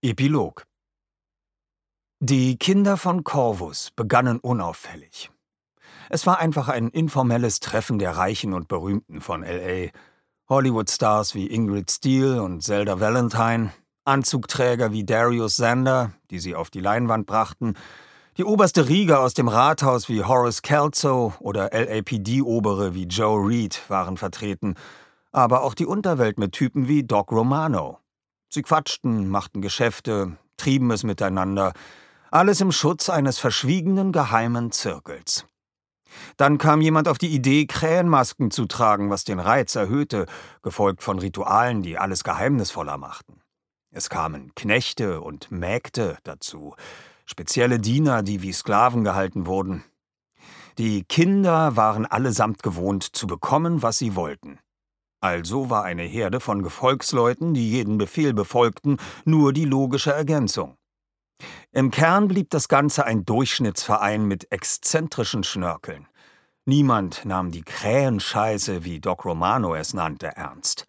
Epilog. Die Kinder von Corvus begannen unauffällig. Es war einfach ein informelles Treffen der Reichen und Berühmten von L.A. Hollywood-Stars wie Ingrid Steele und Zelda Valentine, Anzugträger wie Darius Zander, die sie auf die Leinwand brachten, die oberste Riege aus dem Rathaus wie Horace Kelso oder LAPD-Obere wie Joe Reed waren vertreten, aber auch die Unterwelt mit Typen wie Doc Romano. Sie quatschten, machten Geschäfte, trieben es miteinander, alles im Schutz eines verschwiegenen geheimen Zirkels. Dann kam jemand auf die Idee, Krähenmasken zu tragen, was den Reiz erhöhte, gefolgt von Ritualen, die alles geheimnisvoller machten. Es kamen Knechte und Mägde dazu, spezielle Diener, die wie Sklaven gehalten wurden. Die Kinder waren allesamt gewohnt, zu bekommen, was sie wollten. Also war eine Herde von Gefolgsleuten, die jeden Befehl befolgten, nur die logische Ergänzung. Im Kern blieb das Ganze ein Durchschnittsverein mit exzentrischen Schnörkeln. Niemand nahm die Krähenscheiße, wie Doc Romano es nannte, ernst.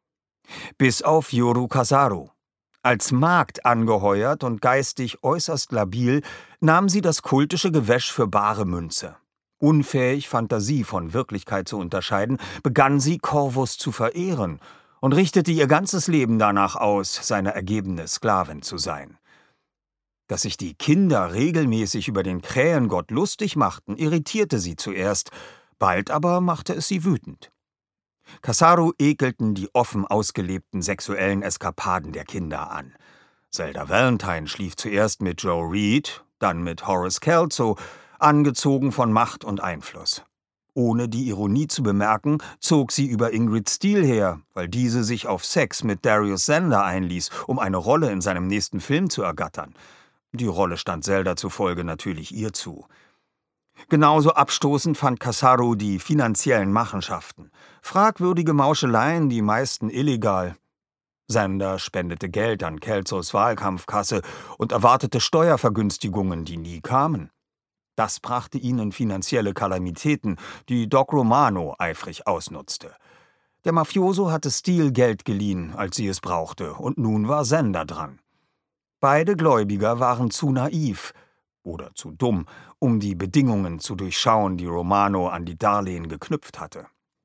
Bis auf Yoru Kasaru. Als Magd angeheuert und geistig äußerst labil, nahm sie das kultische Gewäsch für bare Münze. Unfähig, Fantasie von Wirklichkeit zu unterscheiden, begann sie, Corvus zu verehren und richtete ihr ganzes Leben danach aus, seine ergebene Sklavin zu sein. Dass sich die Kinder regelmäßig über den Krähengott lustig machten, irritierte sie zuerst, bald aber machte es sie wütend. Kasaru ekelten die offen ausgelebten sexuellen Eskapaden der Kinder an. Zelda Valentine schlief zuerst mit Joe Reed, dann mit Horace Kelso, angezogen von Macht und Einfluss. Ohne die Ironie zu bemerken, zog sie über Ingrid Steele her, weil diese sich auf Sex mit Darius Zander einließ, um eine Rolle in seinem nächsten Film zu ergattern. Die Rolle stand Zelda zufolge natürlich ihr zu. Genauso abstoßend fand Kasaru die finanziellen Machenschaften. Fragwürdige Mauscheleien, die meisten illegal. Zander spendete Geld an Kelsos Wahlkampfkasse und erwartete Steuervergünstigungen, die nie kamen. Das brachte ihn in finanzielle Kalamitäten, die Doc Romano eifrig ausnutzte. Der Mafioso hatte Steele Geld geliehen, als sie es brauchte, und nun war Zander dran. Beide Gläubiger waren zu naiv oder zu dumm, um die Bedingungen zu durchschauen, die Romano an die Darlehen geknüpft hatte.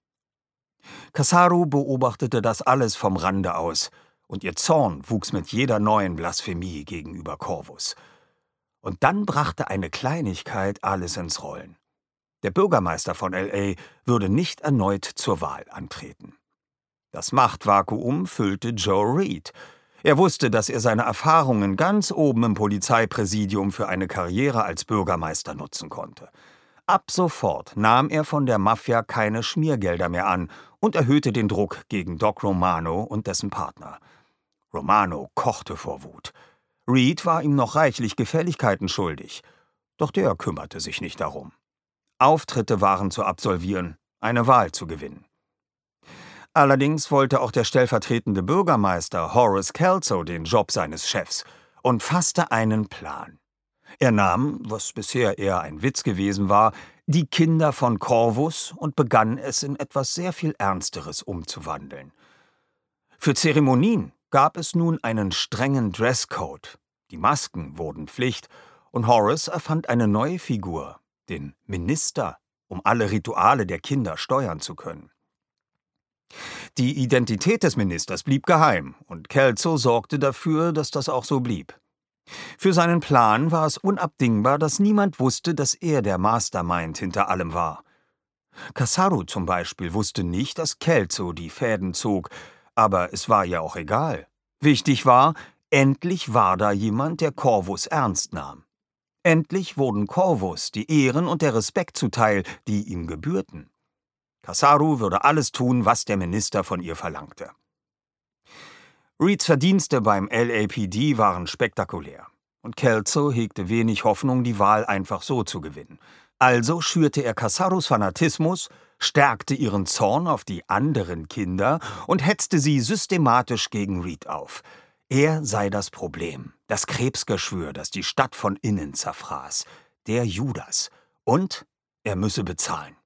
Kasaru beobachtete das alles vom Rande aus, und ihr Zorn wuchs mit jeder neuen Blasphemie gegenüber Corvus. Und dann brachte eine Kleinigkeit alles ins Rollen. Der Bürgermeister von L.A. würde nicht erneut zur Wahl antreten. Das Machtvakuum füllte Joe Reed. Er wusste, dass er seine Erfahrungen ganz oben im Polizeipräsidium für eine Karriere als Bürgermeister nutzen konnte. Ab sofort nahm er von der Mafia keine Schmiergelder mehr an und erhöhte den Druck gegen Doc Romano und dessen Partner. Romano kochte vor Wut. Reed war ihm noch reichlich Gefälligkeiten schuldig, doch der kümmerte sich nicht darum. Auftritte waren zu absolvieren, eine Wahl zu gewinnen. Allerdings wollte auch der stellvertretende Bürgermeister Horace Kelso den Job seines Chefs und fasste einen Plan. Er nahm, was bisher eher ein Witz gewesen war, die Kinder von Corvus und begann es in etwas sehr viel Ernsteres umzuwandeln. Für Zeremonien gab es nun einen strengen Dresscode. Die Masken wurden Pflicht und Horace erfand eine neue Figur, den Minister, um alle Rituale der Kinder steuern zu können. Die Identität des Ministers blieb geheim und Kelso sorgte dafür, dass das auch so blieb. Für seinen Plan war es unabdingbar, dass niemand wusste, dass er der Mastermind hinter allem war. Kasaru zum Beispiel wusste nicht, dass Kelso die Fäden zog, aber es war ja auch egal. Wichtig war, endlich war da jemand, der Corvus ernst nahm. Endlich wurden Corvus die Ehren und der Respekt zuteil, die ihm gebührten. Kasaru würde alles tun, was der Minister von ihr verlangte. Reeds Verdienste beim LAPD waren spektakulär, und Kelso hegte wenig Hoffnung, die Wahl einfach so zu gewinnen. Also schürte er Kasarus Fanatismus, stärkte ihren Zorn auf die anderen Kinder und hetzte sie systematisch gegen Reed auf. Er sei das Problem, das Krebsgeschwür, das die Stadt von innen zerfraß, der Judas, und er müsse bezahlen.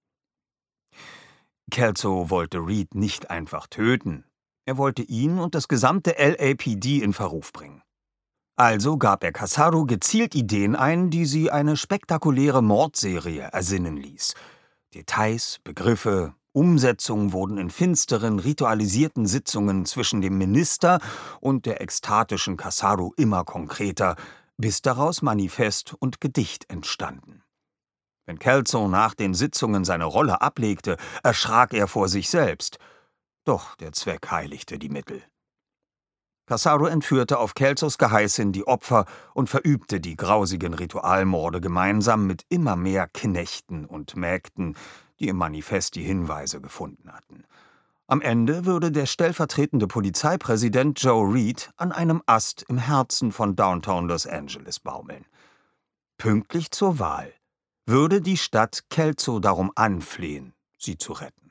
Kelso wollte Reed nicht einfach töten. Er wollte ihn und das gesamte LAPD in Verruf bringen. Also gab er Cassaro gezielt Ideen ein, die sie eine spektakuläre Mordserie ersinnen ließ. Details, Begriffe, Umsetzung wurden in finsteren, ritualisierten Sitzungen zwischen dem Minister und der ekstatischen Cassaro immer konkreter, bis daraus Manifest und Gedicht entstanden. Wenn Kelso nach den Sitzungen seine Rolle ablegte, erschrak er vor sich selbst. Doch der Zweck heiligte die Mittel. Cassaro entführte auf Kelsos Geheiß hin die Opfer und verübte die grausigen Ritualmorde gemeinsam mit immer mehr Knechten und Mägden, die im Manifest die Hinweise gefunden hatten. Am Ende würde der stellvertretende Polizeipräsident Joe Reed an einem Ast im Herzen von Downtown Los Angeles baumeln. Pünktlich zur Wahl würde die Stadt Kelso darum anflehen, sie zu retten.